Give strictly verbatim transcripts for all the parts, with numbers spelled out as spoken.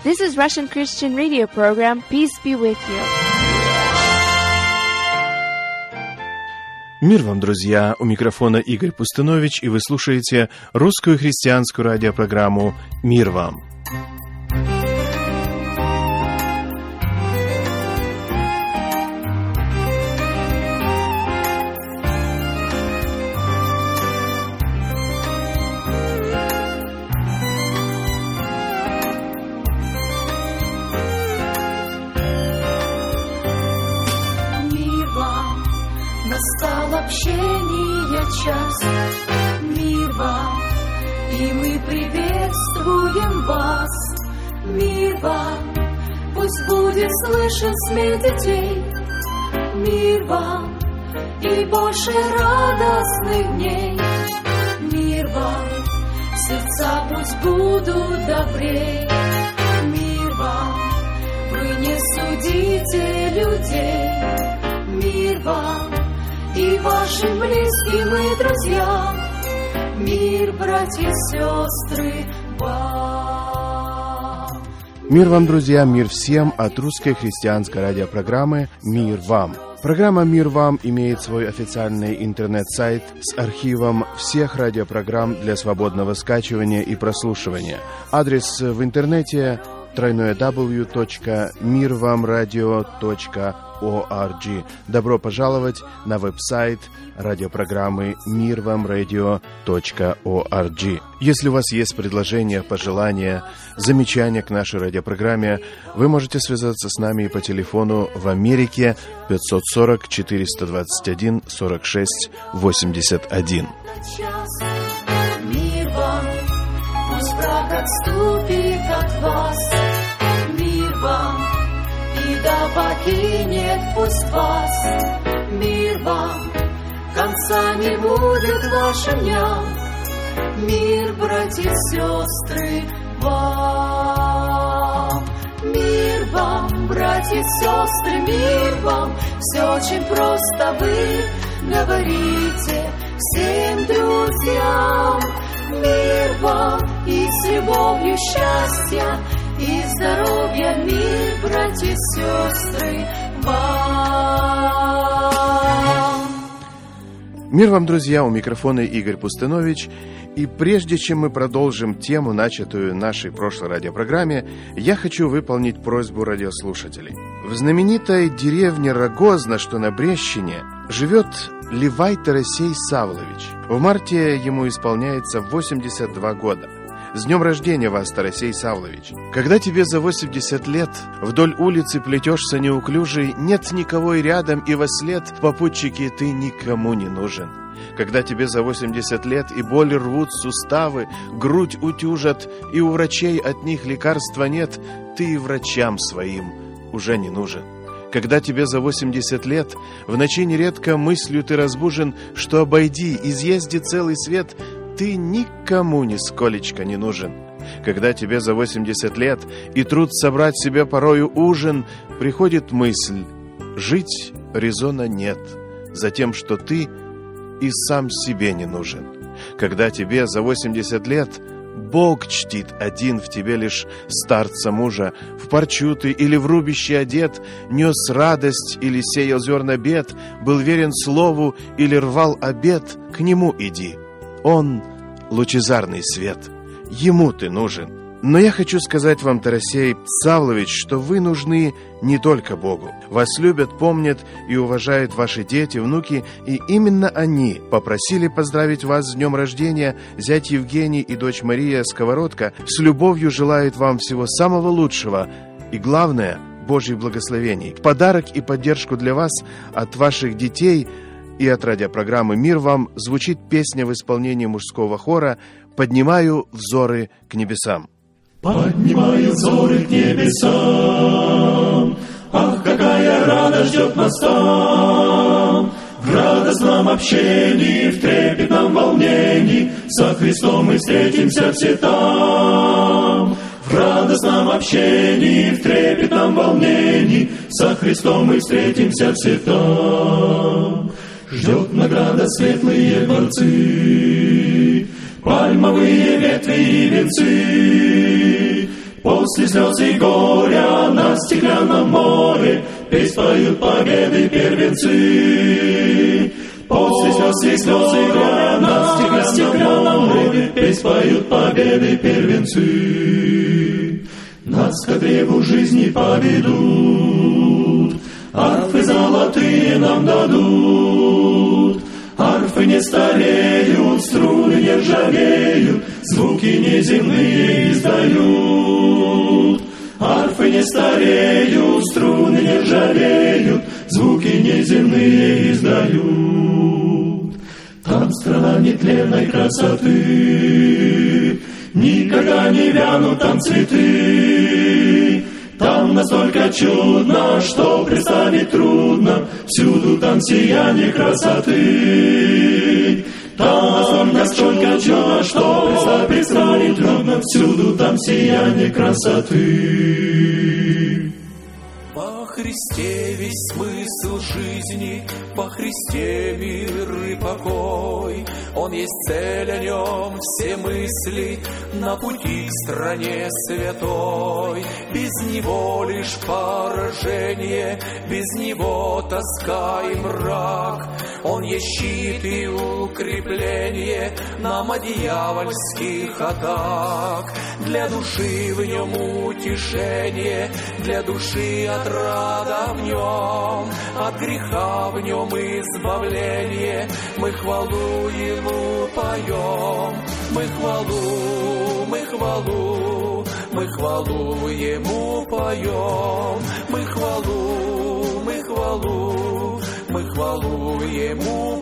This is Russian Christian radio program. Peace be with you. Мир вам, друзья! У микрофона Игорь Пустынович, и вы слушаете русскую христианскую радиопрограмму «Мир вам». Общение час, мир вам, и мы приветствуем вас. Мир вам, пусть будет слышен смех детей. Мир вам, и больше радостных дней. Мир вам, сердца пусть будут добрей. Мир вам, вы не судите людей. Мир вам, и вашим близким и друзьям, мир, братья и сестры, вам. Мир вам, друзья, мир всем от русской христианской радиопрограммы «Мир вам». Программа «Мир вам» имеет свой официальный интернет-сайт с архивом всех радиопрограмм для свободного скачивания и прослушивания. Адрес в интернете дабл ю дабл ю дабл ю точка мир вам радио точка орг. Добро пожаловать на веб-сайт радиопрограммы мир вам радио точка орг. Если у вас есть предложения, пожелания, замечания к нашей радиопрограмме, вы можете связаться с нами по телефону в Америке пятьсот сорок четыреста двадцать один сорок шесть восемьдесят один. Мир вам, пусть враг отступит от вас. Мир вам, и да покинет пусть вас. Мир вам, конца не будет вашим дням. Мир, братья и сестры, вам. Мир вам, братья и сестры, мир вам. Все очень просто, вы говорите всем друзьям. Мир вам, и с любовью счастья и здоровья, мир, братья и сестры, вам. Мир вам, друзья, у микрофона Игорь Пустынович. И прежде чем мы продолжим тему, начатую нашей прошлой радиопрограмме, я хочу выполнить просьбу радиослушателей. В знаменитой деревне Рогозна, что на Брещине, живет Левай Тарасей Савлович. В марте ему исполняется восемьдесят два года. С днем рождения вас, Тарасей Савлович! Когда тебе за восемьдесят лет вдоль улицы плетешься неуклюжий, нет никого и рядом, и вослед попутчики ты никому не нужен. Когда тебе за восемьдесят лет и боли рвут суставы, грудь утюжат, и у врачей от них лекарства нет, ты и врачам своим уже не нужен. Когда тебе за восемьдесят лет, в ночи нередко мыслью ты разбужен, что обойди, изъезди целый свет, ты никому нисколечко не нужен. Когда тебе за восемьдесят лет и труд собрать себе порою ужин, приходит мысль: жить резона нет, за тем, что ты и сам себе не нужен. Когда тебе за восемьдесят лет Бог чтит один в тебе лишь старца мужа, в парчу ты или в рубище одет, нес радость или сеял зерна бед, был верен слову или рвал обет, к нему иди. Он — лучезарный свет, ему ты нужен. Но я хочу сказать вам, Тарасей Савлович, что вы нужны не только Богу. Вас любят, помнят и уважают ваши дети, внуки, и именно они попросили поздравить вас с днем рождения. Зять Евгений и дочь Мария Сковородка с любовью желают вам всего самого лучшего и, главное, Божьих благословений. Подарок и поддержку для вас от ваших детей и от радиопрограммы «Мир вам» звучит песня в исполнении мужского хора «Поднимаю взоры к небесам». Поднимаю взоры к небесам, ах, какая радость ждет нас там! В радостном общении, в трепетном волнении со Христом мы встретимся все там. В радостном общении, в трепетном волнении со Христом мы встретимся все там. Ждет награда светлые дворцы, пальмовые ветви и венцы. После слез и горя на стеклянном море песнь поют победы первенцы. После слез и горя на стеклянном море песнь поют победы первенцы. Нас к древу жизни поведут, арфы золотые нам дадут. Арфы не стареют, струны не ржавеют, звуки неземные издают. Арфы не стареют, струны не ржавеют, звуки неземные издают. Там страна нетленной красоты, никогда не вянут там цветы. Там настолько чудно, что представить трудно, всюду там сияние красоты. Там настолько чудно, что представить трудно, всюду там сияние красоты. Во Христе весь смысл жизни, во Христе мир и покой. Он есть цель, о нем все мысли, на пути к стране святой. Без него лишь поражение, без него тоска и мрак. Он есть щит и укрепление нам от дьявольских атак. Для души в нем утешение, для души отрада в нем, от греха в нем избавление. Мы хвалу Ему поем, мы хвалу, мы хвалу, мы хвалу Ему поем, мы хвалу, мы хвалу, мы хвалу Ему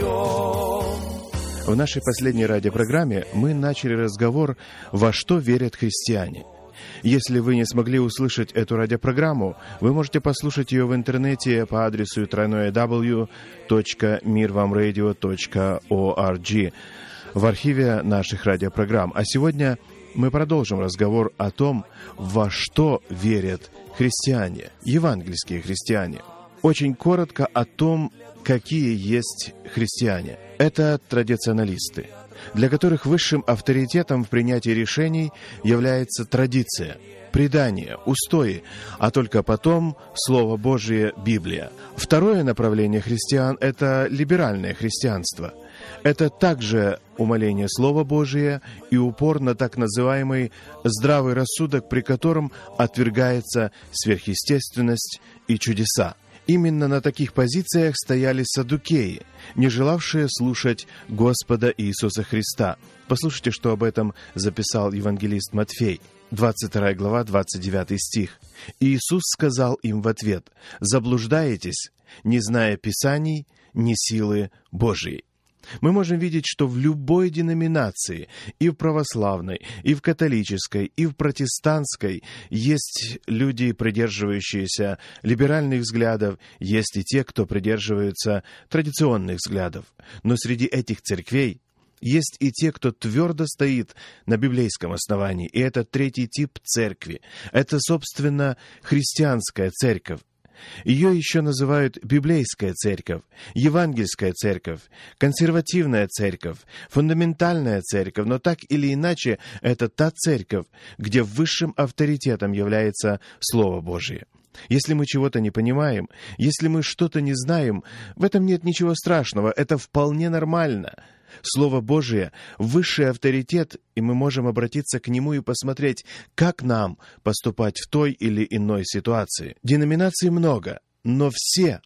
поем. В нашей последней радиопрограмме мы начали разговор «Во что верят христиане?». Если вы не смогли услышать эту радиопрограмму, вы можете послушать ее в интернете по адресу дабл ю дабл ю дабл ю точка мир вам радио точка орг в архиве наших радиопрограмм. А сегодня мы продолжим разговор о том, во что верят христиане, евангельские христиане. Очень коротко о том, какие есть христиане. Это традиционалисты, для которых высшим авторитетом в принятии решений является традиция, предание, устои, а только потом Слово Божие, Библия. Второе направление христиан – это либеральное христианство. Это также умаление Слова Божия и упор на так называемый здравый рассудок, при котором отвергается сверхъестественность и чудеса. Именно на таких позициях стояли саддукеи, не желавшие слушать Господа Иисуса Христа. Послушайте, что об этом записал евангелист Матфей, двадцать вторая глава, двадцать девятый стих. «Иисус сказал им в ответ: заблуждаетесь, не зная Писаний, ни силы Божией». Мы можем видеть, что в любой деноминации, и в православной, и в католической, и в протестантской, есть люди, придерживающиеся либеральных взглядов, есть и те, кто придерживаются традиционных взглядов. Но среди этих церквей есть и те, кто твердо стоит на библейском основании, и это третий тип церкви. Это, собственно, христианская церковь. Ее еще называют библейская церковь, евангельская церковь, консервативная церковь, фундаментальная церковь, но так или иначе это та церковь, где высшим авторитетом является Слово Божие. Если мы чего-то не понимаем, если мы что-то не знаем, в этом нет ничего страшного, это вполне нормально. Слово Божие — высший авторитет, и мы можем обратиться к Нему и посмотреть, как нам поступать в той или иной ситуации. Деноминаций много, но все,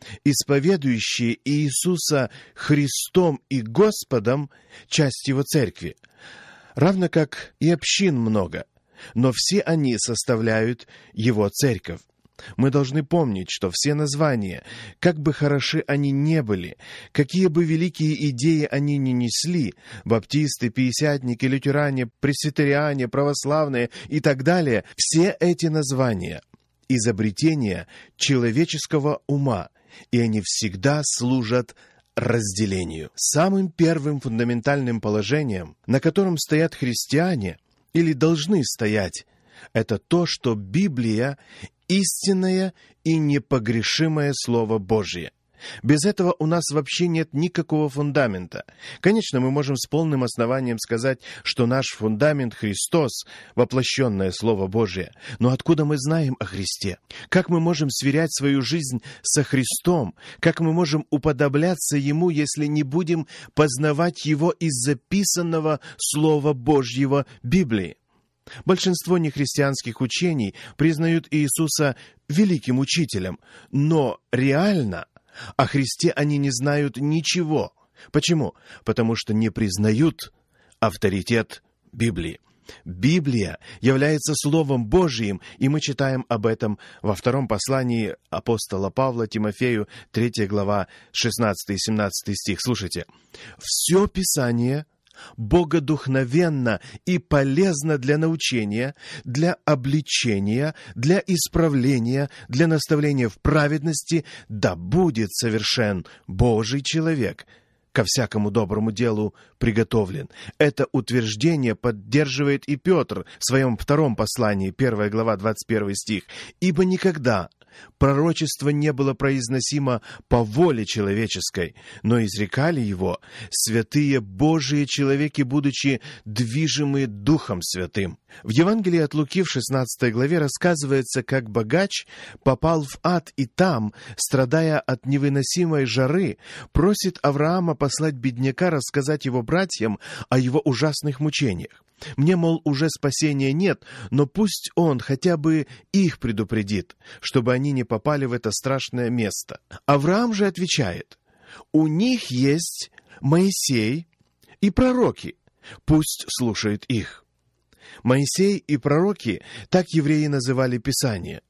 исповедующие Иисуса Христом и Господом, часть Его церкви. Равно как и общин много, но все они составляют Его церковь. Мы должны помнить, что все названия, как бы хороши они не были, какие бы великие идеи они ни несли, баптисты, пятидесятники, лютеране, пресвитериане, православные и так далее, все эти названия — изобретения человеческого ума, и они всегда служат разделению. Самым первым фундаментальным положением, на котором стоят христиане, или должны стоять, это то, что Библия — истинное и непогрешимое Слово Божие. Без этого у нас вообще нет никакого фундамента. Конечно, мы можем с полным основанием сказать, что наш фундамент — Христос, воплощенное Слово Божие. Но откуда мы знаем о Христе? Как мы можем сверять свою жизнь со Христом? Как мы можем уподобляться Ему, если не будем познавать Его из записанного Слова Божьего Библии? Большинство нехристианских учений признают Иисуса великим учителем, но реально о Христе они не знают ничего. Почему? Потому что не признают авторитет Библии. Библия является Словом Божьим, и мы читаем об этом во втором послании апостола Павла Тимофею, третья глава, шестнадцатый и семнадцатый стих. Слушайте. «Все Писание богодухновенно и полезно для научения, для обличения, для исправления, для наставления в праведности, да будет совершен Божий человек, ко всякому доброму делу приготовлен». Это утверждение поддерживает и Петр в своем втором послании, первая глава, двадцать первый стих. «Ибо никогда пророчество не было произносимо по воле человеческой, но изрекали его святые Божии человеки, будучи движимы Духом Святым». В Евангелии от Луки в шестнадцатой главе рассказывается, как богач попал в ад и там, страдая от невыносимой жары, просит Авраама послать бедняка рассказать его братьям о его ужасных мучениях. Мне, мол, уже спасения нет, но пусть он хотя бы их предупредит, чтобы они не попали в это страшное место. Авраам же отвечает: у них есть Моисей и пророки, пусть слушают их. Моисей и пророки, так евреи называли Писание.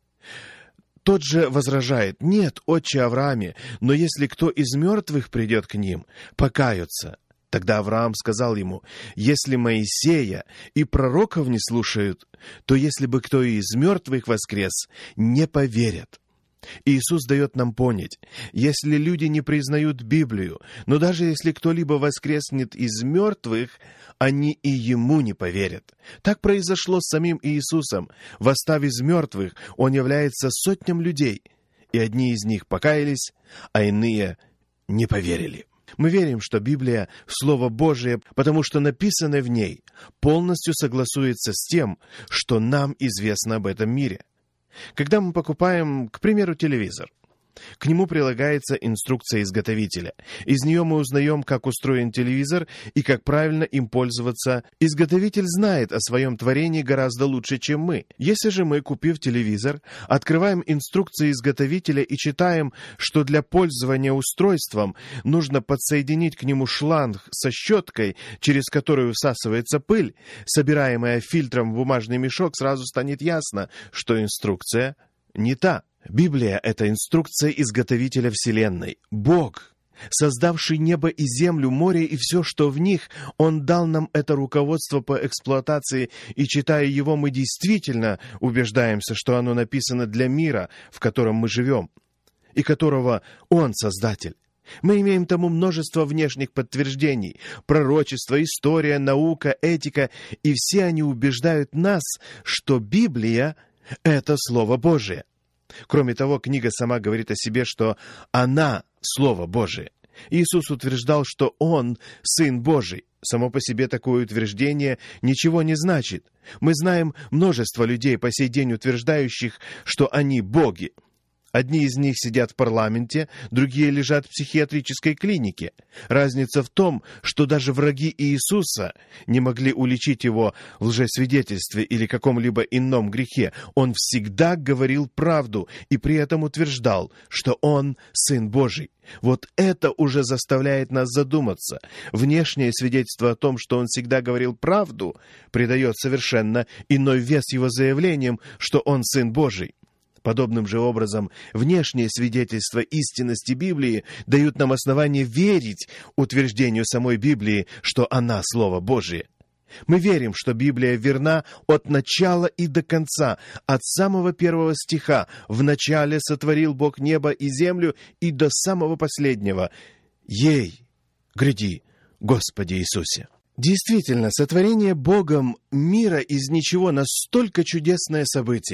Тот же возражает: нет, отче Аврааме, но если кто из мертвых придет к ним, покаются. Тогда Авраам сказал ему: если Моисея и пророков не слушают, то если бы кто и из мертвых воскрес, не поверят. Иисус дает нам понять, если люди не признают Библию, но даже если кто-либо воскреснет из мертвых, они и ему не поверят. Так произошло с самим Иисусом. Восстав из мертвых, он является сотням людей, и одни из них покаялись, а иные не поверили. Мы верим, что Библия — Слово Божие, потому что написанное в ней полностью согласуется с тем, что нам известно об этом мире. Когда мы покупаем, к примеру, телевизор, к нему прилагается инструкция изготовителя. Из нее мы узнаем, как устроен телевизор и как правильно им пользоваться. Изготовитель знает о своем творении гораздо лучше, чем мы. Если же мы, купив телевизор, открываем инструкции изготовителя и читаем, что для пользования устройством нужно подсоединить к нему шланг со щеткой, через которую всасывается пыль, собираемая фильтром в бумажный мешок, сразу станет ясно, что инструкция не та. Библия — это инструкция изготовителя Вселенной. Бог, создавший небо и землю, море и все, что в них, Он дал нам это руководство по эксплуатации, и, читая его, мы действительно убеждаемся, что оно написано для мира, в котором мы живем, и которого Он создатель. Мы имеем тому множество внешних подтверждений: пророчество, история, наука, этика, и все они убеждают нас, что Библия — это Слово Божие. Кроме того, книга сама говорит о себе, что она — Слово Божие. Иисус утверждал, что Он — Сын Божий. Само по себе такое утверждение ничего не значит. Мы знаем множество людей по сей день, утверждающих, что они боги. Одни из них сидят в парламенте, другие лежат в психиатрической клинике. Разница в том, что даже враги Иисуса не могли уличить его в лжесвидетельстве или каком-либо ином грехе. Он всегда говорил правду и при этом утверждал, что Он — Сын Божий. Вот это уже заставляет нас задуматься. Внешнее свидетельство о том, что Он всегда говорил правду, придает совершенно иной вес его заявлениям, что Он — Сын Божий. Подобным же образом, внешнее свидетельство истинности Библии дают нам основание верить утверждению самой Библии, что она — Слово Божие. Мы верим, что Библия верна от начала и до конца, от самого первого стиха: «В начале сотворил Бог небо и землю», и до самого последнего: «Ей, гряди, Господи Иисусе». Действительно, сотворение Богом мира из ничего — настолько чудесное событие.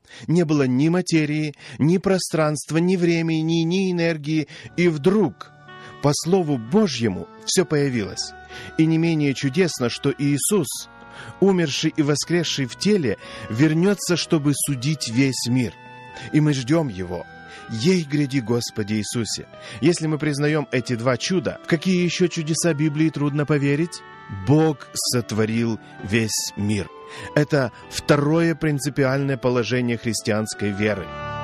Не было ни материи, ни пространства, ни времени, ни энергии. И вдруг, по Слову Божьему, все появилось. И не менее чудесно, что Иисус, умерший и воскресший в теле, вернется, чтобы судить весь мир. И мы ждем Его. Ей гряди, Господи Иисусе! Если мы признаем эти два чуда, в какие еще чудеса Библии трудно поверить? Бог сотворил весь мир. Это второе принципиальное положение христианской веры.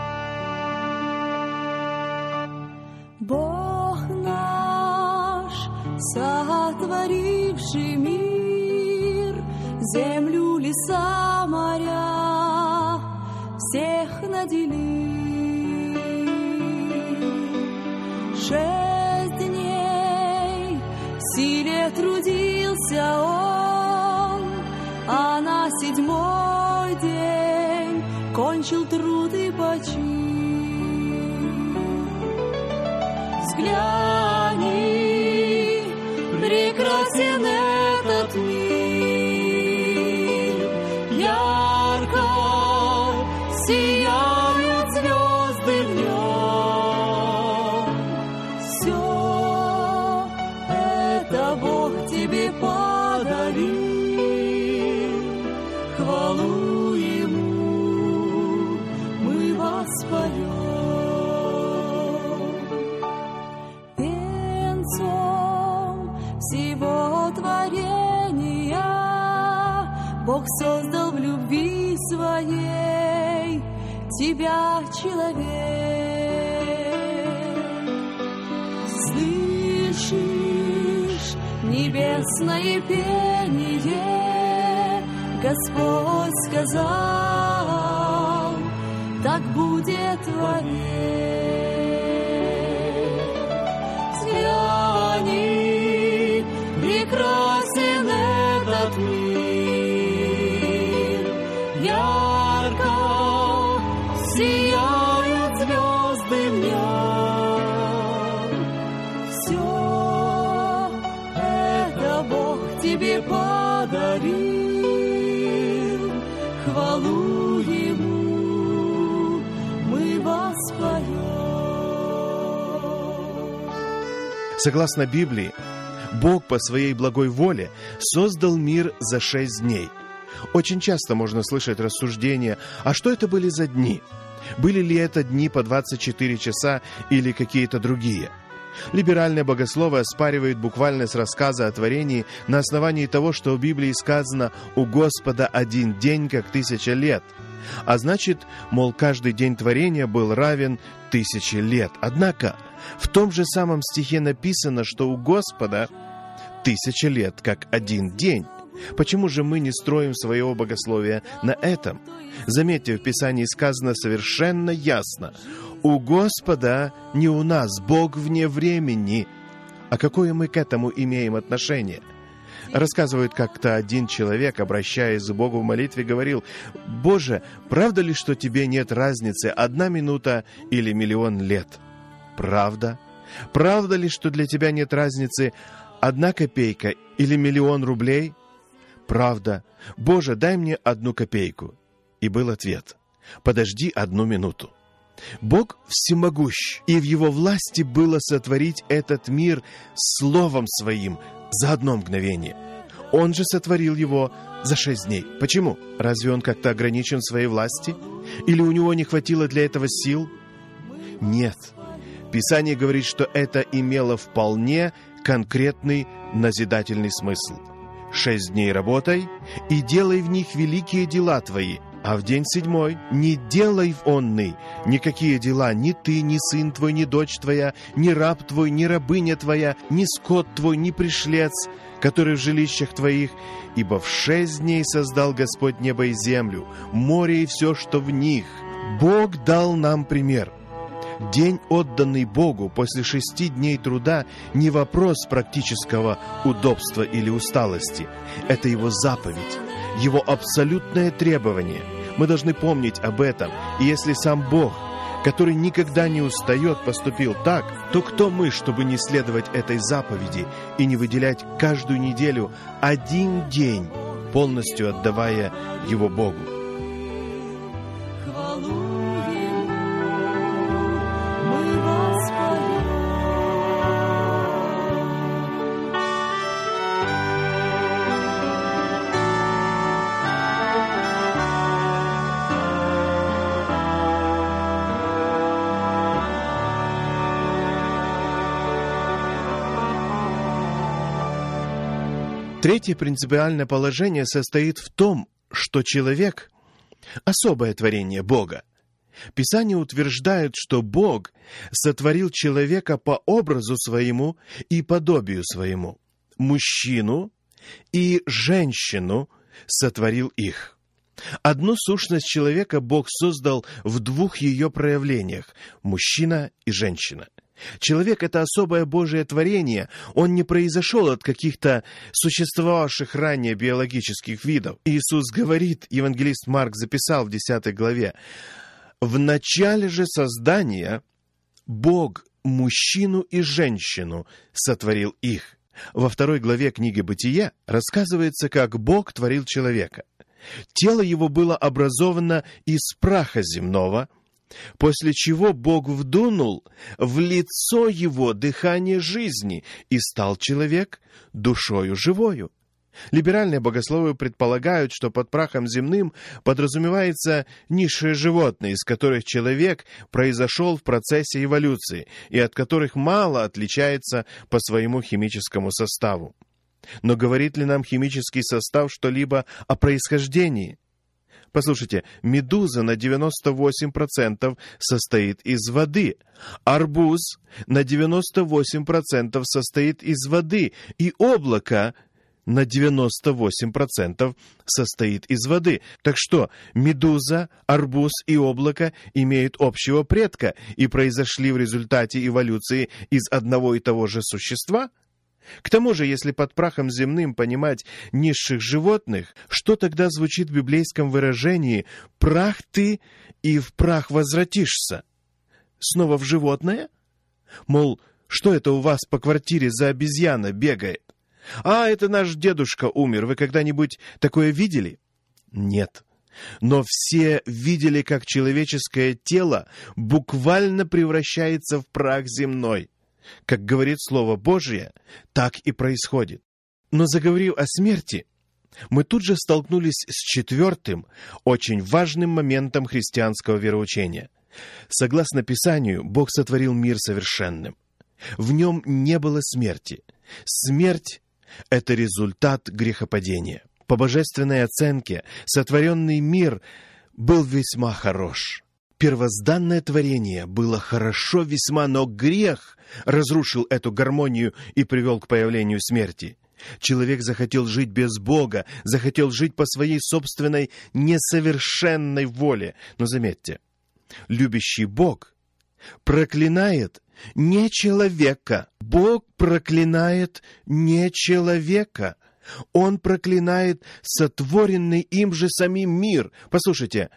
Бог наш, сотворивший мир, землю, леса, моря, всех наделил. Шесть дней в силе трудился Он, а на седьмой день кончил труд и почил. Взгляни, прекрасен этот мир, ярко сияют звезды в нем. Все это Бог тебе подарил, хвалу Ему мы воспоем. Венцом всего творения Бог создал в любви своей тебя, человек. Слышишь небесное пение? Господь сказал, так будет вовек. Взгляни, прекрасен этот мир, ярко сияют звезды в нем. Все это Бог тебе подарил, хвалу Ему мы воспоем. Согласно Библии, Бог по своей благой воле создал мир за шесть дней. Очень часто можно слышать рассуждения, а что это были за дни? Были ли это дни по двадцать четыре часа или какие-то другие? Либеральные богословы оспаривают буквальность рассказа о творении на основании того, что в Библии сказано «У Господа один день, как тысяча лет». А значит, мол, каждый день творения был равен тысяче лет. Однако, в том же самом стихе написано, что у Господа тысяча лет, как один день. Почему же мы не строим своего богословия на этом? Заметьте, в Писании сказано совершенно ясно: «У Господа, не у нас, Бог вне времени». А какое мы к этому имеем отношение? Рассказывают, как-то один человек, обращаясь к Богу в молитве, говорил: «Боже, правда ли, что тебе нет разницы, одна минута или миллион лет?» Правда? Правда ли, что для тебя нет разницы, одна копейка или миллион рублей? Правда. Боже, дай мне одну копейку. И был ответ: подожди одну минуту. Бог всемогущ, и в Его власти было сотворить этот мир Словом Своим за одно мгновение. Он же сотворил его за шесть дней. Почему? Разве Он как-то ограничен в своей власти? Или у Него не хватило для этого сил? Нет. Писание говорит, что это имело вполне конкретный назидательный смысл. Шесть дней работай и делай в них великие дела твои, а в день седьмой не делай в онный никакие дела, ни ты, ни сын твой, ни дочь твоя, ни раб твой, ни рабыня твоя, ни скот твой, ни пришлец, который в жилищах твоих, ибо в шесть дней создал Господь небо и землю, море и все, что в них. Бог дал нам пример. День, отданный Богу после шести дней труда, не вопрос практического удобства или усталости. Это Его заповедь, Его абсолютное требование. Мы должны помнить об этом. И если сам Бог, который никогда не устает, поступил так, то кто мы, чтобы не следовать этой заповеди и не выделять каждую неделю один день, полностью отдавая его Богу? хвалу Ему мы воспоем. Третье принципиальное положение состоит в том, что человек – особое творение Бога. Писание утверждает, что Бог сотворил человека по образу своему и подобию своему. Мужчину и женщину сотворил их. Одну сущность человека Бог создал в двух ее проявлениях – мужчина и женщина. Человек – это особое Божие творение, он не произошел от каких-то существовавших ранее биологических видов. Иисус говорит, евангелист Марк записал в десятой главе, «В начале же создания Бог мужчину и женщину сотворил их». Во второй главе книги «Бытие» рассказывается, как Бог творил человека. Тело его было образовано из праха земного, после чего Бог вдунул в лицо его дыхание жизни, и стал человек душою живою. Либеральные богословы предполагают, что под прахом земным подразумевается низшие животные, из которых человек произошел в процессе эволюции, и от которых мало отличается по своему химическому составу. Но говорит ли нам химический состав что-либо о происхождении? Послушайте, медуза на девяносто восемь процентов состоит из воды, арбуз на девяносто восемь процентов состоит из воды, и облако на девяносто восемь процентов состоит из воды. Так что медуза, арбуз и облако имеют общего предка и произошли в результате эволюции из одного и того же существа? К тому же, если под прахом земным понимать низших животных, что тогда звучит в библейском выражении «прах ты, и в прах возвратишься»? Снова в животное? Мол, что это у вас по квартире за обезьяна бегает? А, это наш дедушка умер, вы когда-нибудь такое видели? Нет. Но все видели, как человеческое тело буквально превращается в прах земной. Как говорит Слово Божие, так и происходит. Но заговорив о смерти, мы тут же столкнулись с четвертым, очень важным моментом христианского вероучения. Согласно Писанию, Бог сотворил мир совершенным. В нем не было смерти. Смерть — это результат грехопадения. По божественной оценке, сотворенный мир был весьма хорош. Первозданное творение было хорошо весьма, но грех разрушил эту гармонию и привел к появлению смерти. Человек захотел жить без Бога, захотел жить по своей собственной несовершенной воле. Но заметьте, любящий Бог проклинает не человека. Бог проклинает не человека. Он проклинает сотворенный им же самим мир. Послушайте,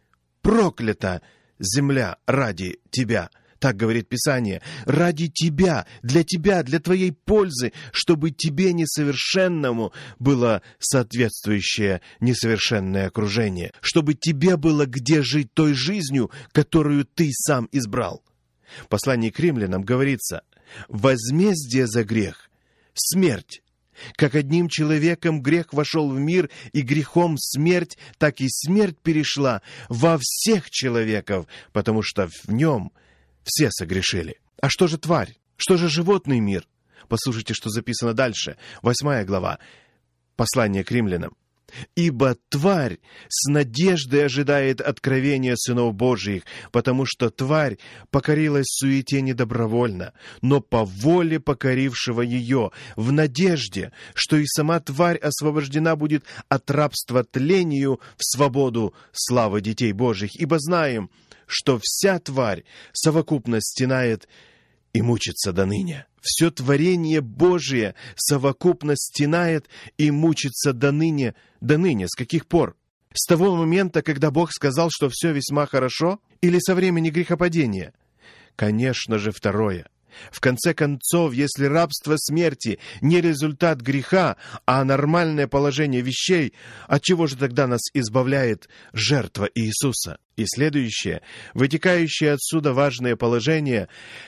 проклята земля ради тебя, так говорит Писание, ради тебя, для тебя, для твоей пользы, чтобы тебе несовершенному было соответствующее несовершенное окружение, чтобы тебе было где жить той жизнью, которую ты сам избрал. В послании к римлянам говорится: возмездие за грех — смерть. Как одним человеком грех вошел в мир, и грехом смерть, так и смерть перешла во всех человеков, потому что в нем все согрешили. А что же тварь? Что же животный мир? Послушайте, что записано дальше. Восьмая глава. Послание к римлянам. «Ибо тварь с надеждой ожидает откровения сынов Божиих, потому что тварь покорилась суете недобровольно, но по воле покорившего ее, в надежде, что и сама тварь освобождена будет от рабства тлению в свободу славы детей Божьих. Ибо знаем, что вся тварь совокупно стенает и мучится доныне». Все творение Божие совокупно стенает и мучится доныне. Доныне с каких пор? С того момента, когда Бог сказал, что все весьма хорошо, или со времени грехопадения? Конечно же, второе. В конце концов, если рабство смерти не результат греха, а нормальное положение вещей, от чего же тогда нас избавляет жертва Иисуса? И следующее, вытекающее отсюда важное положение: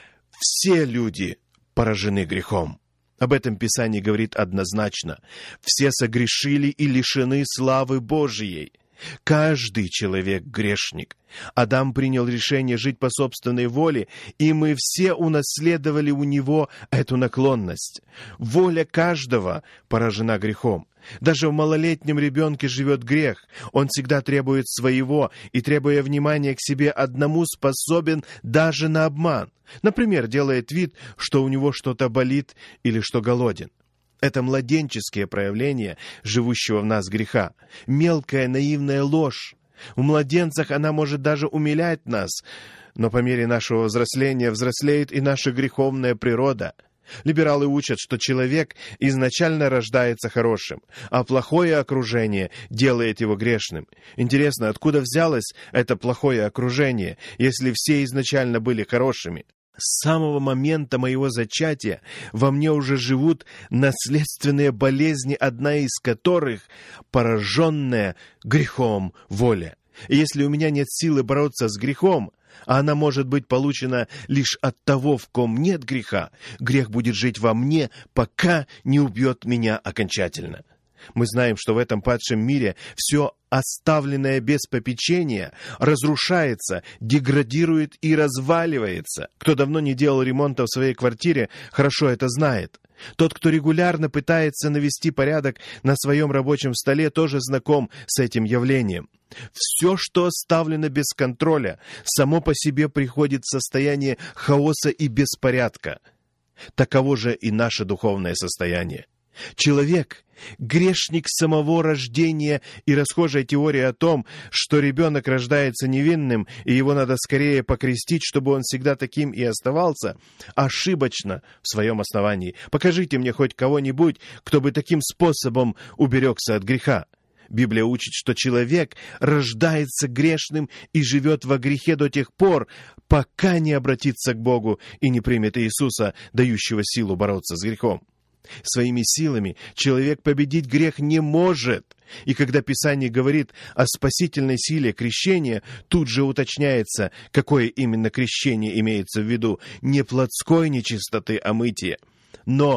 все люди поражены грехом. Об этом Писание говорит однозначно. Все согрешили и лишены славы Божией. Каждый человек грешник. Адам принял решение жить по собственной воле, и мы все унаследовали у него эту наклонность. Воля каждого поражена грехом. Даже в малолетнем ребенке живет грех. Он всегда требует своего, и, требуя внимания к себе одному, способен даже на обман. Например, делает вид, что у него что-то болит или что голоден. Это младенческие проявления живущего в нас греха. Мелкая наивная ложь. В младенцах она может даже умилять нас, но по мере нашего взросления взрослеет и наша греховная природа. Либералы учат, что человек изначально рождается хорошим, а плохое окружение делает его грешным. Интересно, откуда взялось это плохое окружение, если все изначально были хорошими? С самого момента моего зачатия во мне уже живут наследственные болезни, одна из которых — пораженная грехом воля. И если у меня нет силы бороться с грехом, а она может быть получена лишь от того, в ком нет греха, грех будет жить во мне, пока не убьет меня окончательно. Мы знаем, что в этом падшем мире все оставленное без попечения разрушается, деградирует и разваливается. Кто давно не делал ремонта в своей квартире, хорошо это знает. Тот, кто регулярно пытается навести порядок на своем рабочем столе, тоже знаком с этим явлением. Все, что оставлено без контроля, само по себе приходит в состояние хаоса и беспорядка. Таково же и наше духовное состояние. Человек — грешник самого рождения, и расхожая теория о том, что ребенок рождается невинным, и его надо скорее покрестить, чтобы он всегда таким и оставался, ошибочна в своем основании. Покажите мне хоть кого-нибудь, кто бы таким способом уберегся от греха. Библия учит, что человек рождается грешным и живет во грехе до тех пор, пока не обратится к Богу и не примет Иисуса, дающего силу бороться с грехом. Своими силами человек победить грех не может. И когда Писание говорит о спасительной силе крещения, тут же уточняется, какое именно крещение имеется в виду. Не плотской нечистоты омытия, но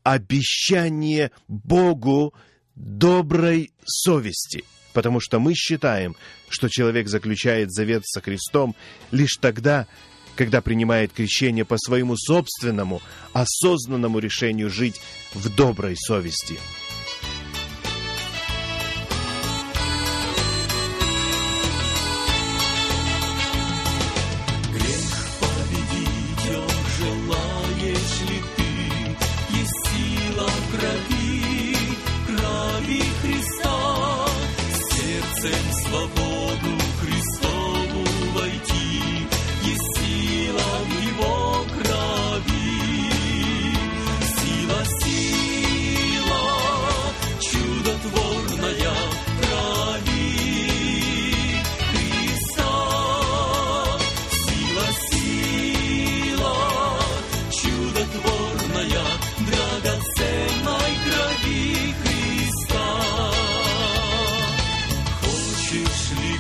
обещание Богу доброй совести. Потому что мы считаем, что человек заключает завет со Христом лишь тогда, когда принимает крещение по своему собственному, осознанному решению жить в доброй совести. Грех победить, он желаешь ли ты? Есть сила в крови, крови Христа, сердцем свободу Христову войти. Есть сила в Его крови, сила, сила, чудотворная в крови Христа. Сила, сила, чудотворная, драгоценной крови Христа. Хочешь ли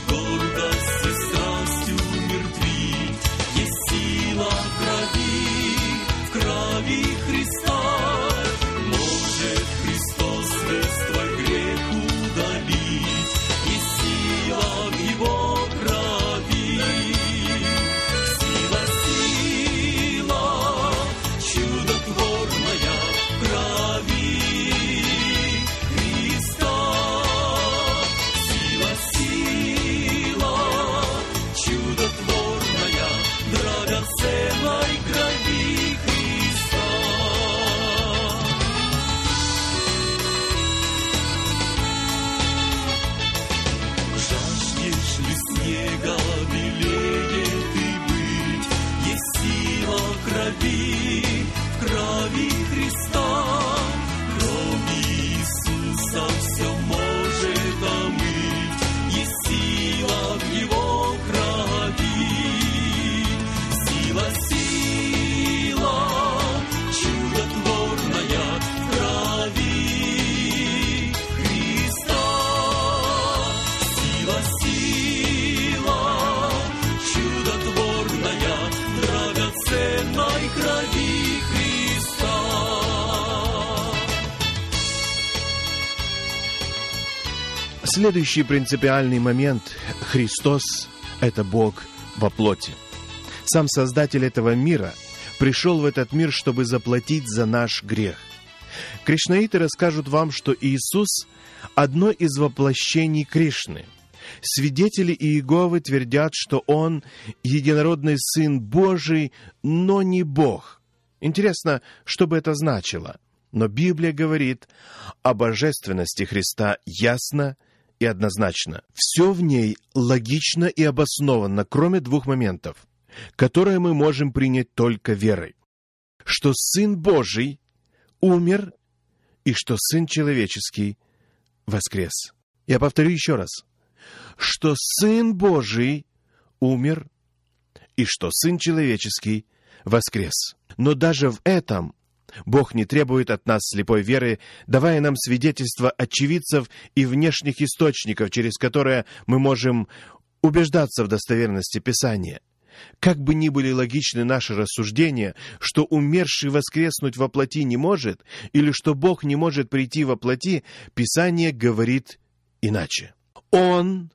Следующий принципиальный момент. Христос – это Бог во плоти. Сам Создатель этого мира пришел в этот мир, чтобы заплатить за наш грех. Кришнаиты расскажут вам, что Иисус – одно из воплощений Кришны. Свидетели Иеговы твердят, что Он – единородный Сын Божий, но не Бог. Интересно, что бы это значило? Но Библия говорит о божественности Христа ясно и однозначно. Все в ней логично и обоснованно, кроме двух моментов, которые мы можем принять только верой. Что Сын Божий умер и что Сын Человеческий воскрес. Я повторю еще раз. Что Сын Божий умер и что Сын Человеческий воскрес. Но даже в этом Бог не требует от нас слепой веры, давая нам свидетельство очевидцев и внешних источников, через которые мы можем убеждаться в достоверности Писания. Как бы ни были логичны наши рассуждения, что умерший воскреснуть во плоти не может, или что Бог не может прийти во плоти, Писание говорит иначе. Он,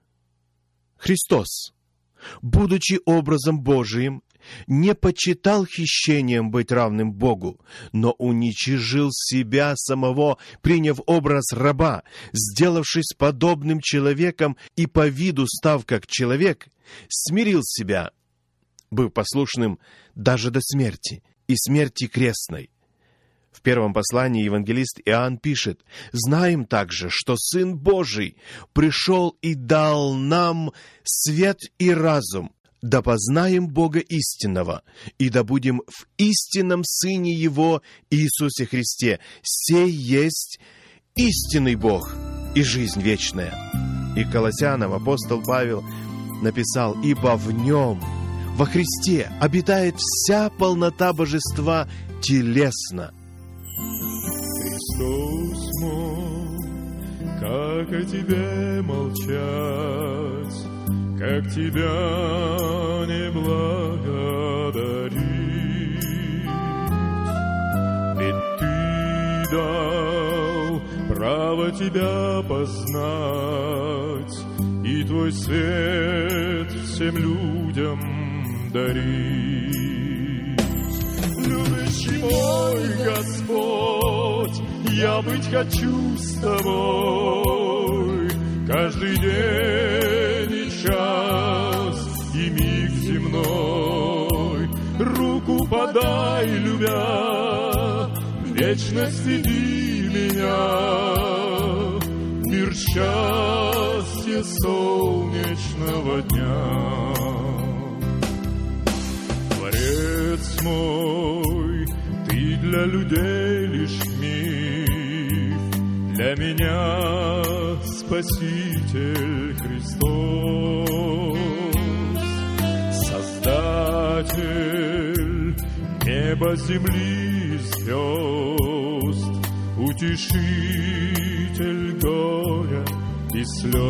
Христос, будучи образом Божиим, не почитал хищением быть равным Богу, но уничижил себя самого, приняв образ раба, сделавшись подобным человеком и по виду став как человек, смирил себя, быв послушным даже до смерти, и смерти крестной. В первом послании евангелист Иоанн пишет: «Знаем также, что Сын Божий пришел и дал нам свет и разум, да познаем Бога истинного, и да будем в истинном Сыне Его Иисусе Христе. Сей есть истинный Бог и жизнь вечная». И Колоссянам апостол Павел написал: «Ибо в Нем, во Христе, обитает вся полнота Божества телесно». Христос мой, как о Тебе молчать, как Тебя не благодарить. Ведь Ты дал право Тебя познать, и Твой свет всем людям дарить. Любящий мой Господь, я быть хочу с Тобой каждый день и час, и миг земной. Руку подай, любя, в вечность веди меня, мир счастья солнечного дня. Творец мой, Ты для людей лишь миф, для меня Спаситель Христос, Создатель неба, земли, звезд, утешитель горя и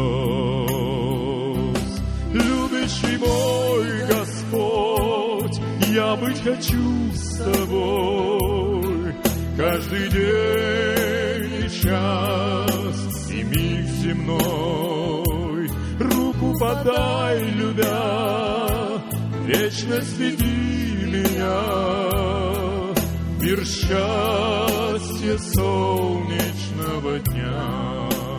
слез. Любящий мой Господь, я быть хочу с Тобой каждый день и час, и миг земной. Руку подай, любя, вечность веди меня, мир счастья солнечного дня.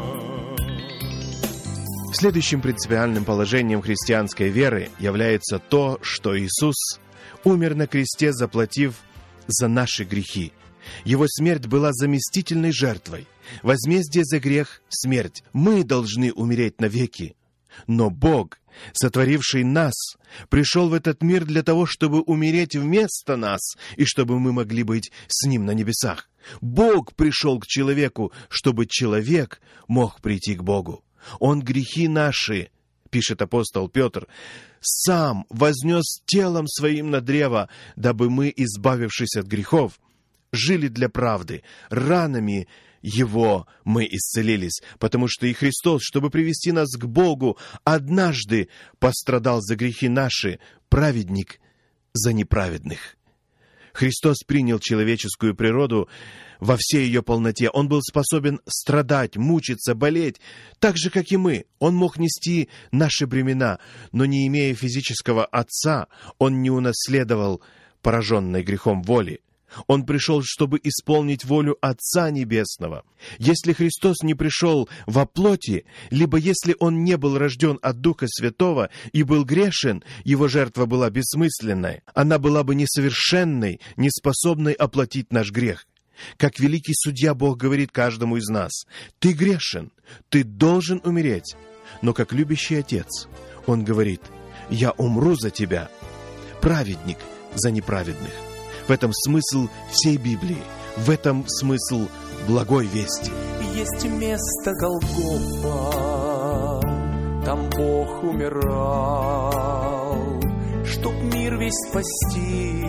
Следующим принципиальным положением христианской веры является то, что Иисус умер на кресте, заплатив за наши грехи. Его смерть была заместительной жертвой. Возмездие за грех — смерть. Мы должны умереть навеки. Но Бог, сотворивший нас, пришел в этот мир для того, чтобы умереть вместо нас, и чтобы мы могли быть с Ним на небесах. Бог пришел к человеку, чтобы человек мог прийти к Богу. Он грехи наши, пишет апостол Петр, сам вознес телом своим на древо, дабы мы, избавившись от грехов, жили для правды. Ранами Его мы исцелились, потому что и Христос, чтобы привести нас к Богу, однажды пострадал за грехи наши, праведник за неправедных. Христос принял человеческую природу во всей ее полноте. Он был способен страдать, мучиться, болеть, так же, как и мы. Он мог нести наши бремена, но не имея физического отца, он не унаследовал пораженной грехом воли. Он пришел, чтобы исполнить волю Отца Небесного. Если Христос не пришел во плоти, либо если Он не был рожден от Духа Святого и был грешен, Его жертва была бессмысленной. Она была бы несовершенной, неспособной оплатить наш грех. Как великий судья Бог говорит каждому из нас: «Ты грешен, ты должен умереть». Но как любящий Отец, Он говорит: «Я умру за тебя, праведник за неправедных». В этом смысл всей Библии, в этом смысл благой вести. Есть место Голгофа, там Бог умирал, чтоб мир весь спасти,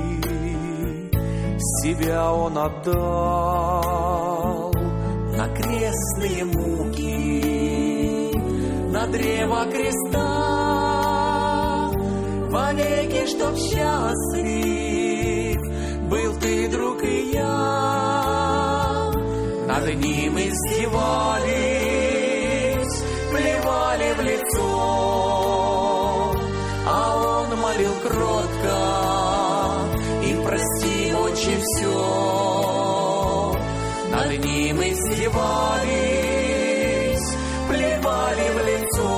себя Он отдал на крестные муки, на древо креста, вовеки, чтоб счастлив был ты, друг, и я. Над ним издевались, плевали в лицо, а он молил кротко: и прости, Отче, все. Над ним издевались, плевали в лицо,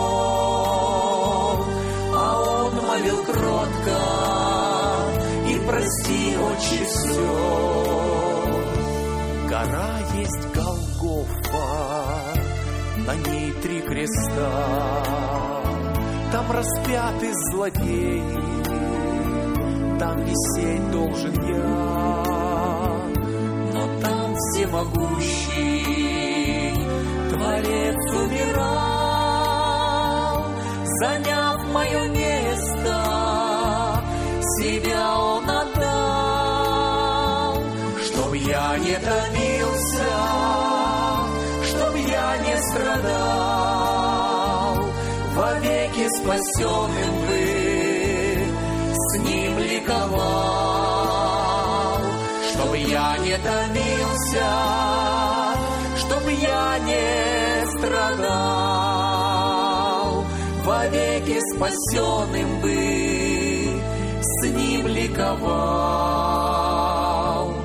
а он молил кротко: прости, Отче, все. Гора есть Голгофа, на ней три креста, там распяты злодеи, там висеть должен я. Но там всемогущий Творец умирал, заняв мое место, себя Он отдал, чтоб я не томился, чтоб я не страдал, вовеки спасенным бы с Ним ликовал. Чтоб я не томился, чтоб я не страдал, вовеки спасенным бы с Ним ликовал.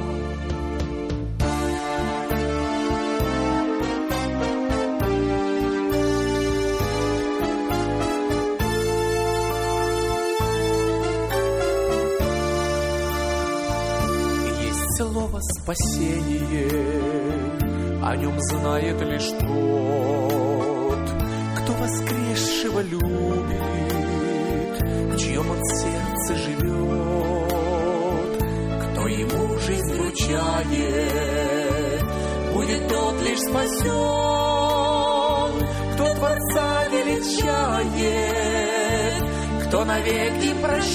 Есть слово спасение, о нем знает лишь тот, кто воскресшего любит, в чьем он сердце живет. Кто ему жизнь вручает, будет тот лишь спасен. Кто Творца величает, кто навеки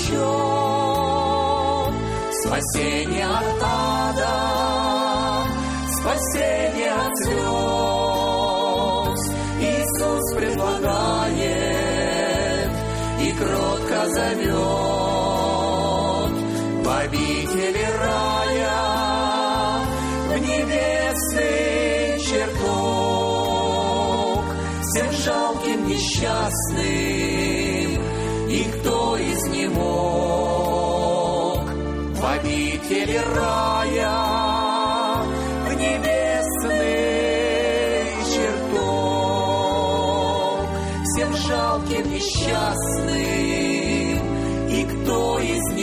прощен. Спасение от ада, спасение от слез Иисус предлагает и кротко зовет в обители рая, в небесный чертог, всем жалким несчастным, и кто изнемог. В обители рая, в небесный чертог, всем жалким несчастным, и кто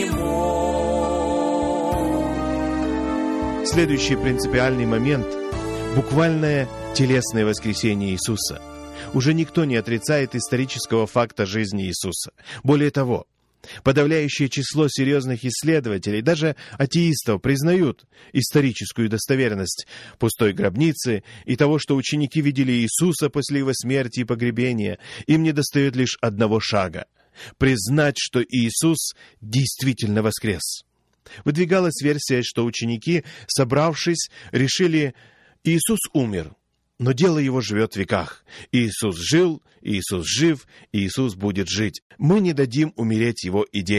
изнемог. Следующий принципиальный момент – буквальное телесное воскресение Иисуса. Уже никто не отрицает исторического факта жизни Иисуса. Более того, подавляющее число серьезных исследователей, даже атеистов, признают историческую достоверность пустой гробницы и того, что ученики видели Иисуса после Его смерти и погребения. Им недостает лишь одного шага – признать, что Иисус действительно воскрес. Выдвигалась версия, что ученики, собравшись, решили: Иисус умер, но дело Его живет в веках. Иисус жил, Иисус жив, Иисус будет жить. Мы не дадим умереть Его идеям.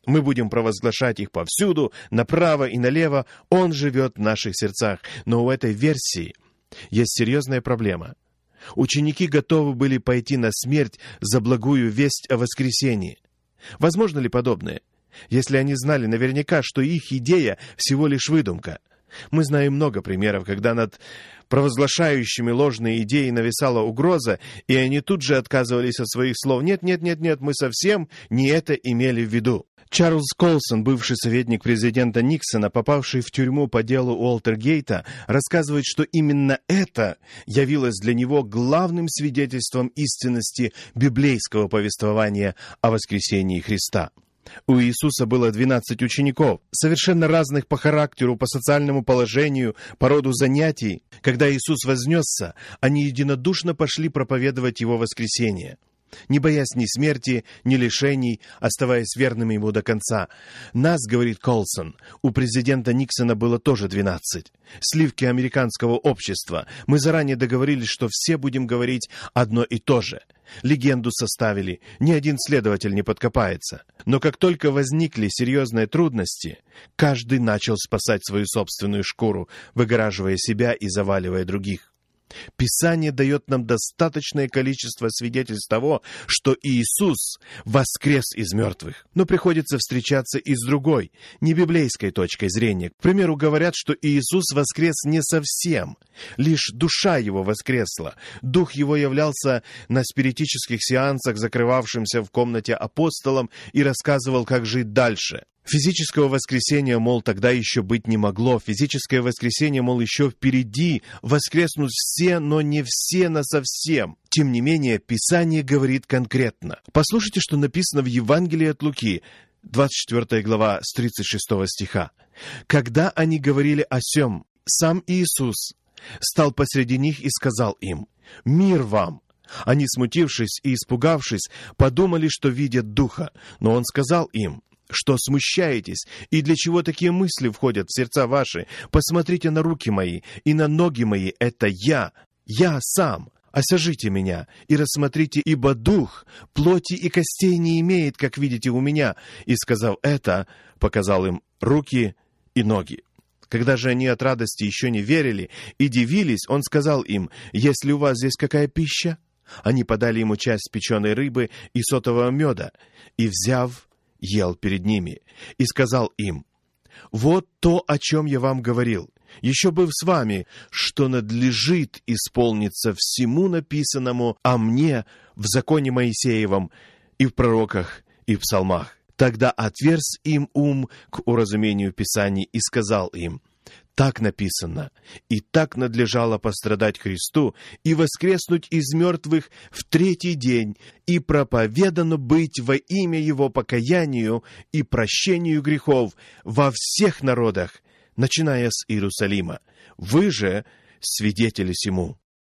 Мы будем провозглашать их повсюду, направо и налево. Он живет в наших сердцах. Но у этой версии есть серьезная проблема. Ученики готовы были пойти на смерть за благую весть о воскресении. Возможно ли подобное, если они знали наверняка, что их идея всего лишь выдумка? Мы знаем много примеров, когда над провозглашающими ложные идеи нависала угроза, и они тут же отказывались от своих слов. Нет, нет, нет, нет, мы совсем не это имели в виду. Чарльз Колсон, бывший советник президента Никсона, попавший в тюрьму по делу Уолтергейта, рассказывает, что именно это явилось для него главным свидетельством истинности библейского повествования о воскресении Христа. У Иисуса было двенадцать учеников, совершенно разных по характеру, по социальному положению, по роду занятий. Когда Иисус вознесся, они единодушно пошли проповедовать Его воскресение, не боясь ни смерти, ни лишений, оставаясь верными Ему до конца. Нас, говорит Колсон, у президента Никсона было тоже двенадцать. Сливки американского общества. Мы заранее договорились, что все будем говорить одно и то же. Легенду составили, ни один следователь не подкопается. Но как только возникли серьезные трудности, каждый начал спасать свою собственную шкуру, выгораживая себя и заваливая других. Писание дает нам достаточное количество свидетельств того, что Иисус воскрес из мертвых. Но приходится встречаться и с другой, не библейской точкой зрения. К примеру, говорят, что Иисус воскрес не совсем. Лишь душа Его воскресла. Дух Его являлся на спиритических сеансах, закрывавшимся в комнате апостолом, и рассказывал, как жить дальше. Физического воскресения, мол, тогда еще быть не могло. Физическое воскресение, мол, еще впереди. Воскреснут все, но не все насовсем. Тем не менее, Писание говорит конкретно. Послушайте, что написано в Евангелии от Луки, двадцать четвёртая глава, с тридцать шестого стиха. «Когда они говорили о сем, сам Иисус стал посреди них и сказал им: „Мир вам!“ Они, смутившись и испугавшись, подумали, что видят Духа. Но Он сказал им: „Что смущаетесь, и для чего такие мысли входят в сердца ваши? Посмотрите на руки мои и на ноги мои, это я, я сам. Осяжите меня и рассмотрите, ибо дух плоти и костей не имеет, как видите у меня“. И, сказав это, показал им руки и ноги. Когда же они от радости еще не верили и дивились, Он сказал им: „Есть ли у вас здесь какая пища?“ Они подали Ему часть печеной рыбы и сотового меда, и, взяв, ел перед ними, и сказал им: „Вот то, о чем я вам говорил, еще быв с вами, что надлежит исполниться всему написанному о мне в законе Моисеевом и в пророках и в псалмах“. Тогда отверз им ум к уразумению Писаний и сказал им: „Так написано, и так надлежало пострадать Христу и воскреснуть из мертвых в третий день, и проповедано быть во имя Его покаянию и прощению грехов во всех народах, начиная с Иерусалима. Вы же свидетели сему“.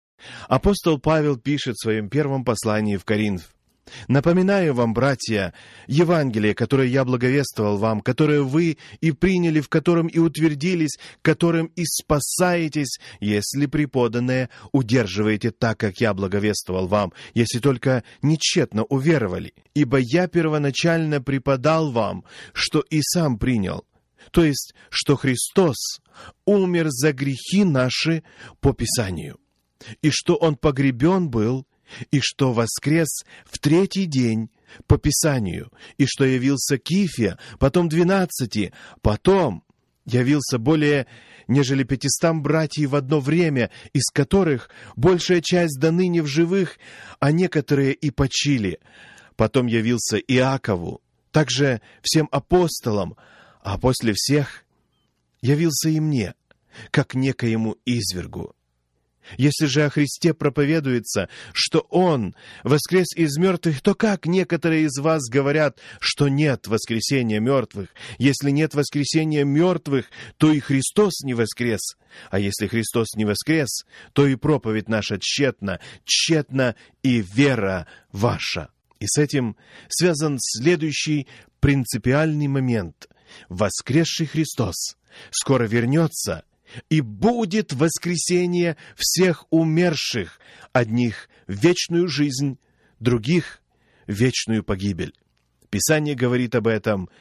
Апостол Павел пишет в своем первом послании в Коринф: „Напоминаю вам, братья, Евангелие, которое я благовествовал вам, которое вы и приняли, в котором и утвердились, которым и спасаетесь, если преподанное удерживаете так, как я благовествовал вам, если только нечетно уверовали. Ибо я первоначально преподал вам, что и сам принял, то есть, что Христос умер за грехи наши по Писанию, и что Он погребен был, и что воскрес в третий день по Писанию, и что явился Кифе, потом двенадцати, потом явился более нежели пятистам братьев в одно время, из которых большая часть до ныне в живых, а некоторые и почили. Потом явился Иакову, также всем апостолам, а после всех явился и мне, как некоему извергу. Если же о Христе проповедуется, что Он воскрес из мертвых, то как некоторые из вас говорят, что нет воскресения мертвых? Если нет воскресения мертвых, то и Христос не воскрес. А если Христос не воскрес, то и проповедь наша тщетна, тщетна и вера ваша». И с этим связан следующий принципиальный момент. Воскресший Христос скоро вернется, и будет воскресение всех умерших, одних в вечную жизнь, других в вечную погибель. Писание говорит об этом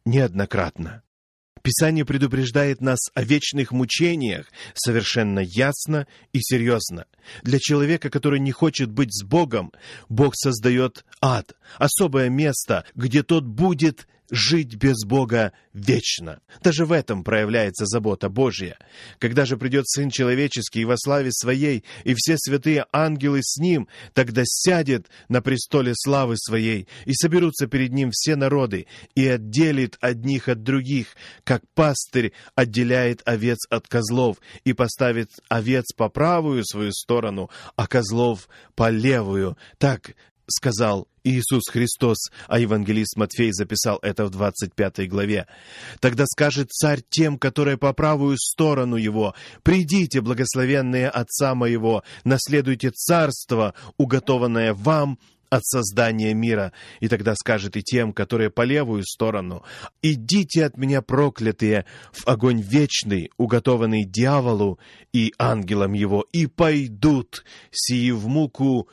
неоднократно. Писание предупреждает нас о вечных мучениях совершенно ясно и серьезно. Для человека, который не хочет быть с Богом, Бог создает ад, особое место, где тот будет жить без Бога вечно. Даже в этом проявляется забота Божья. Когда же придет Сын Человеческий во славе Своей, и все святые ангелы с Ним, тогда сядет на престоле славы Своей, и соберутся перед Ним все народы, и отделит одних от других, как пастырь отделяет овец от козлов, и поставит овец по правую свою сторону, а козлов по левую. Так сказал Иисус Христос, а евангелист Матфей записал это в двадцать пятой главе. «Тогда скажет царь тем, которые по правую сторону его: придите, благословенные Отца моего, наследуйте царство, уготованное вам от создания мира. И тогда скажет и тем, которые по левую сторону: идите от меня, проклятые, в огонь вечный, уготованный дьяволу и ангелам его, и пойдут сии в муку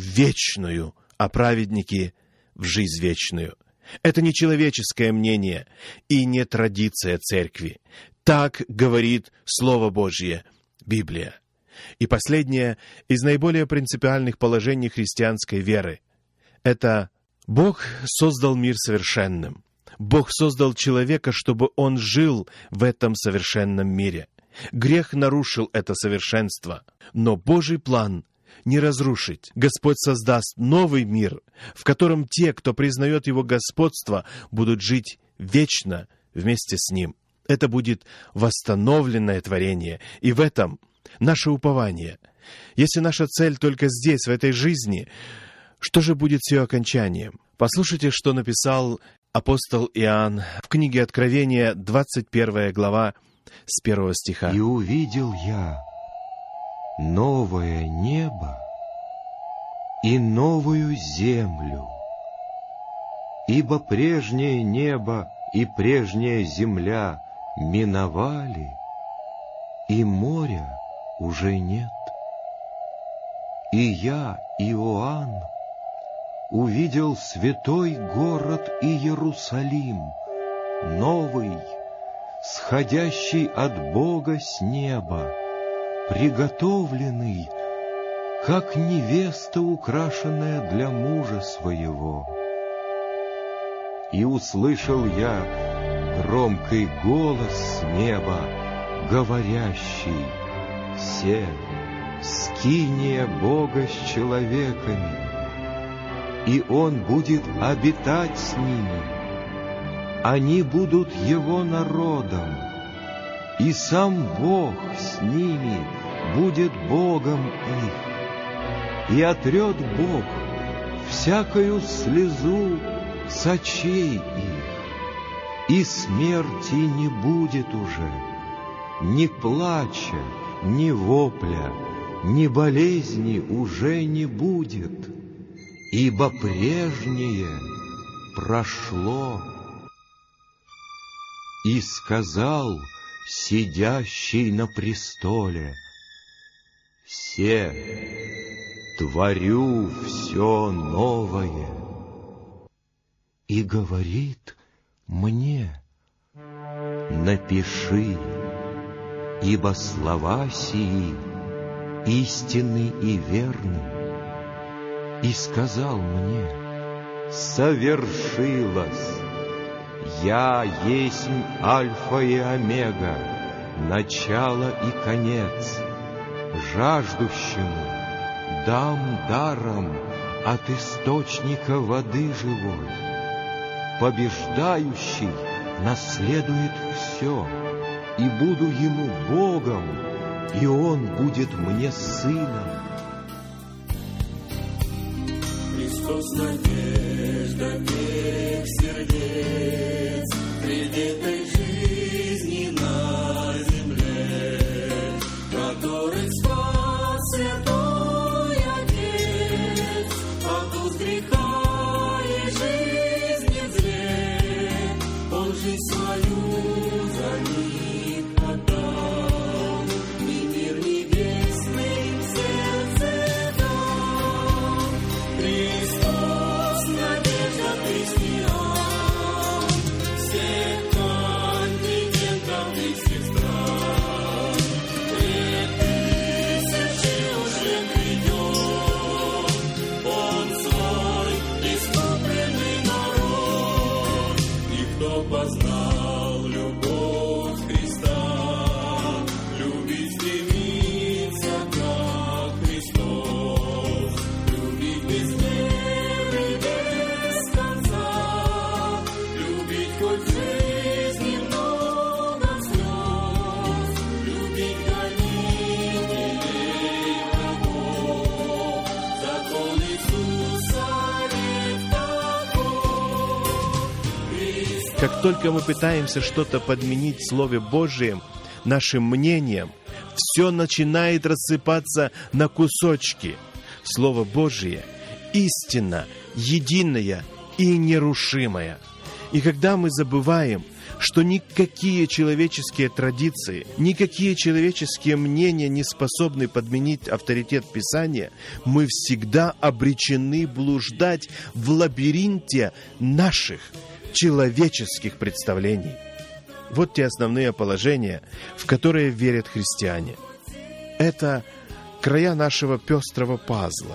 вечную, а праведники в жизнь вечную». Это не человеческое мнение и не традиция церкви. Так говорит Слово Божье, Библия. И последнее из наиболее принципиальных положений христианской веры — это Бог создал мир совершенным. Бог создал человека, чтобы он жил в этом совершенном мире. Грех нарушил это совершенство, но Божий план — не разрушить. Господь создаст новый мир, в котором те, кто признает Его господство, будут жить вечно вместе с Ним. Это будет восстановленное творение, и в этом наше упование. Если наша цель только здесь, в этой жизни, что же будет с ее окончанием? Послушайте, что написал апостол Иоанн в книге Откровения, двадцать первая глава, с первого стиха. «И увидел я новое небо и новую землю, ибо прежнее небо и прежняя земля миновали, и моря уже нет. И я, Иоанн, увидел святой город Иерусалим, новый, сходящий от Бога с неба, приготовленный, как невеста, украшенная для мужа своего. И услышал я громкий голос с неба, говорящий: «Се, скиния Бога с человеками, и Он будет обитать с ними. Они будут Его народом, и сам Бог с ними будет Богом их, и отрет Бог всякую слезу с очей их, и смерти не будет уже, ни плача, ни вопля, ни болезни уже не будет, ибо прежнее прошло». И сказал сидящий на престоле: «Се, творю все новое». И говорит мне: «Напиши, ибо слова сии истинны и верны». И сказал мне: «Совершилось. Я есть Альфа и Омега, начало и конец. Жаждущему дам даром от источника воды живой. Побеждающий наследует все, и буду ему Богом, и он будет мне сыном». Христос, надежда тех сердец, пред этой жизни на земле, который спас святой Отец от уз греха и жизни зле. Он жизнь свою за них отдал, и мир небесный в сердце дал. Христос, надежда христиан, все Как только мы пытаемся что-то подменить в Слове Божьем нашим мнением, все начинает рассыпаться на кусочки. Слово Божие истинно, единое и нерушимое. И когда мы забываем, что никакие человеческие традиции, никакие человеческие мнения не способны подменить авторитет Писания, мы всегда обречены блуждать в лабиринте наших человеческих представлений. Вот те основные положения, в которые верят христиане. Это края нашего пестрого пазла.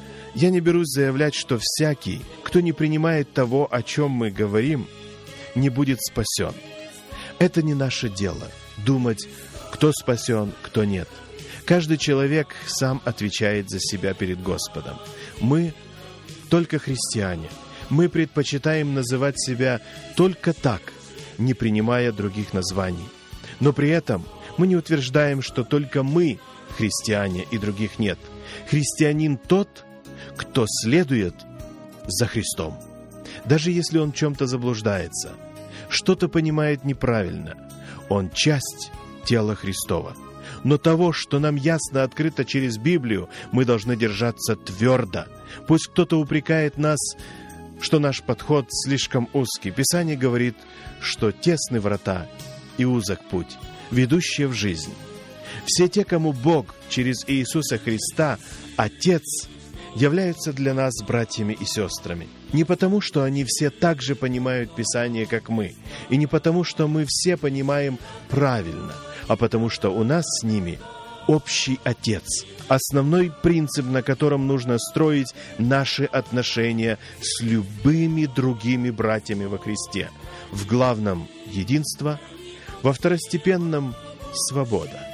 Я не берусь заявлять, что всякий, кто не принимает того, о чем мы говорим, не будет спасен. Это не наше дело — думать, кто спасен, кто нет. Каждый человек сам отвечает за себя перед Господом. Мы только христиане. Мы предпочитаем называть себя только так, не принимая других названий. Но при этом мы не утверждаем, что только мы христиане и других нет. Христианин тот, кто следует за Христом. Даже если он в чем-то заблуждается, что-то понимает неправильно, он часть тела Христова. Но того, что нам ясно открыто через Библию, мы должны держаться твердо. Пусть кто-то упрекает нас, что наш подход слишком узкий. Писание говорит, что тесны врата и узок путь, ведущие в жизнь. Все те, кому Бог через Иисуса Христа, Отец, являются для нас братьями и сестрами. Не потому, что они все так же понимают Писание, как мы, и не потому, что мы все понимаем правильно, а потому, что у нас с ними общий Отец. Основной принцип, на котором нужно строить наши отношения с любыми другими братьями во Христе. В главном – единство, во второстепенном – свобода,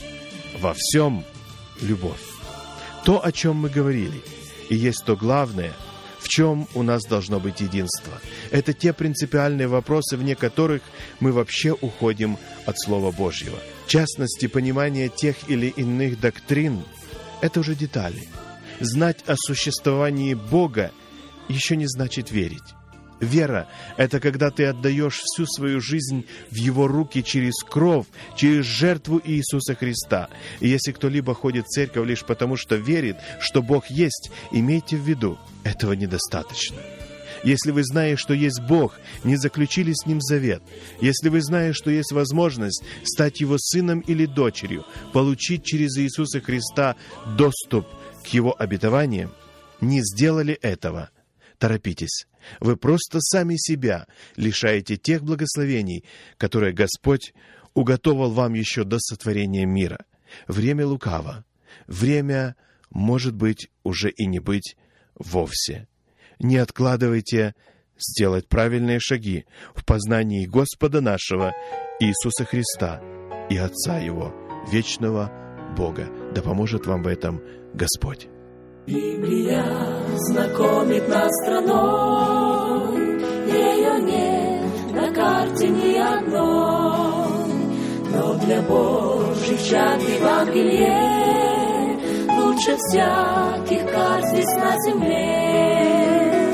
во всем – любовь. То, о чем мы говорили, и есть то главное, в чем у нас должно быть единство. Это те принципиальные вопросы, вне которых мы вообще уходим от Слова Божьего. В частности, понимание тех или иных доктрин – это уже детали. Знать о существовании Бога еще не значит верить. Вера – это когда ты отдаешь всю свою жизнь в Его руки через кровь, через жертву Иисуса Христа. И если кто-либо ходит в церковь лишь потому, что верит, что Бог есть, имейте в виду, этого недостаточно. Если вы, зная, что есть Бог, не заключили с Ним завет, если вы, зная, что есть возможность стать Его сыном или дочерью, получить через Иисуса Христа доступ к Его обетованиям, не сделали этого, торопитесь. Вы просто сами себя лишаете тех благословений, которые Господь уготовал вам еще до сотворения мира. Время лукаво. Время, может быть, уже и не быть вовсе. Не откладывайте сделать правильные шаги в познании Господа нашего Иисуса Христа и Отца Его, вечного Бога. Да поможет вам в этом Господь. Библия знакомит нас с страной, ее нет на карте ни одной, но для Божьих чад Евангелие лучше всяких карт здесь на земле.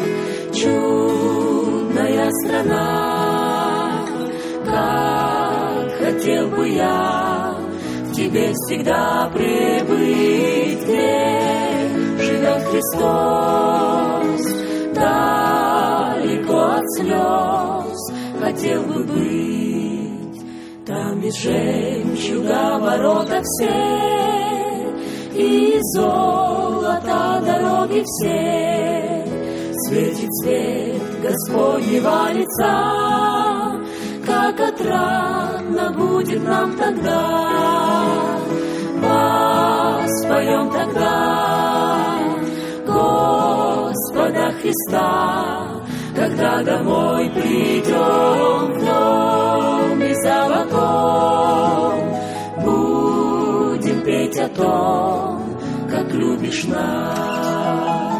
Чудная страна, как хотел бы я в тебе всегда пребыть, где живет Христос, далеко от слез хотел бы быть. Там ведь жемчуга ворота все, и золото дороги все. Светит свет Господнего лица, как отрадно будет нам тогда. Воспоем тогда Господа Христа, когда домой придем в доме золотом, будем петь о том, как любишь нас.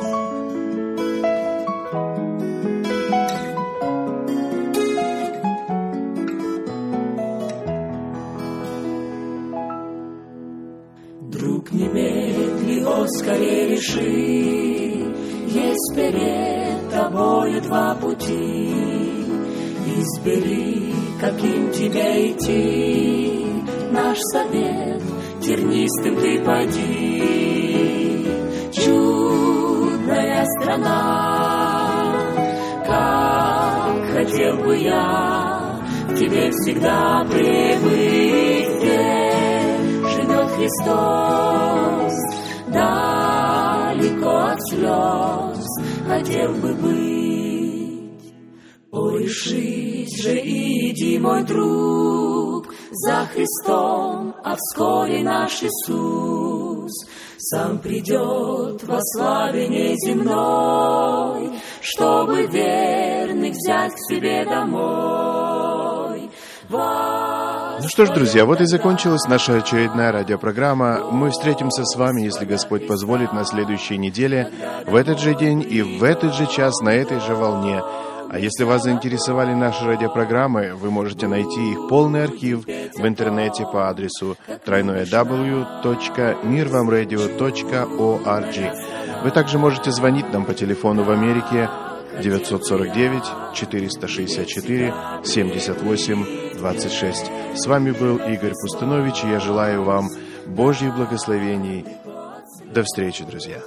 Друг, не медли, о, скорее реши, есть перед тобою два пути, избери, каким тебе идти, наш совет тернистым ты поди. Чудная страна, как хотел бы я к тебе всегда прибыть, где живет Христос, далеко от слез хотел бы быть. О, решись же, иди, мой друг, за Христом, а вскоре наш Иисус сам придет во славе неземной, чтобы верных взять к себе домой. Ну что ж, друзья, вот и закончилась наша очередная радиопрограмма. Мы встретимся с вами, если Господь позволит, на следующей неделе, в этот же день и в этот же час на этой же волне. А если вас заинтересовали наши радиопрограммы, вы можете найти их полный архив в интернете по адресу дабл ю дабл ю дабл ю точка мир вам радио точка орг. Вы также можете звонить нам по телефону в Америке девятьсот сорок девять четыреста шестьдесят четыре семьдесят восемь двадцать шесть. С вами был Игорь Пустынович, и я желаю вам Божьих благословений. До встречи, друзья.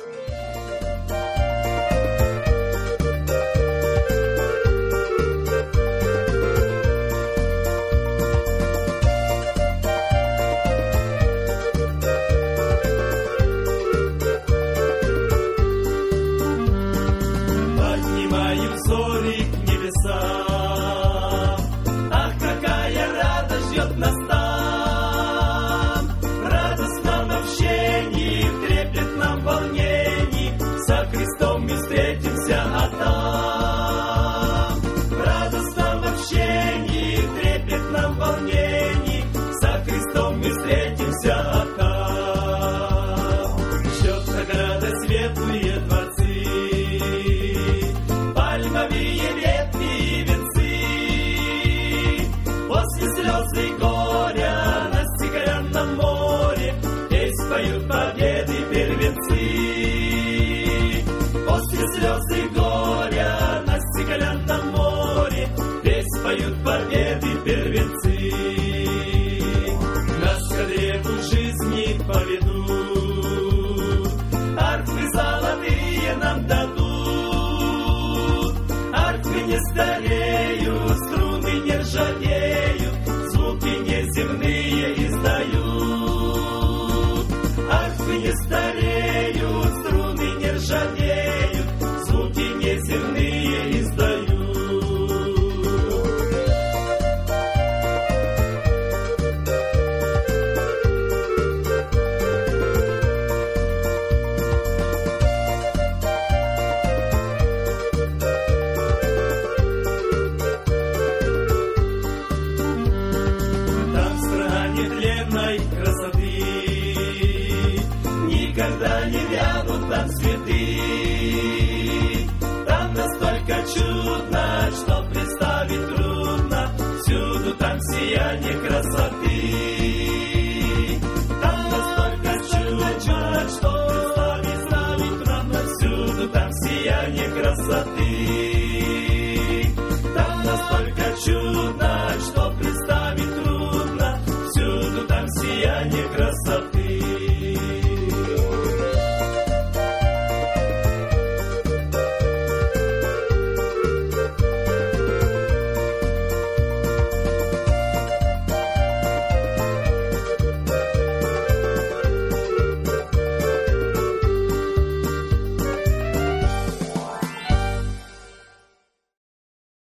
Слезы горя на стеклянном море, здесь поют победы первенцы. Нас к древу жизни поведут, арфы золотые нам дадут. Арфы не стареют, струны не ржавеют, звуки неземные издают. Арфы не стареют, струны не ржавеют, земные издают. Там страна нетленной красоты, никогда не вянут там цветы. Настолько чудно, что представить трудно, всюду там сияние красоты. Там настолько чудно, что представить трудно, всюду там сияние красоты. Там настолько чудно, что представить трудно, всюду там сияние красоты.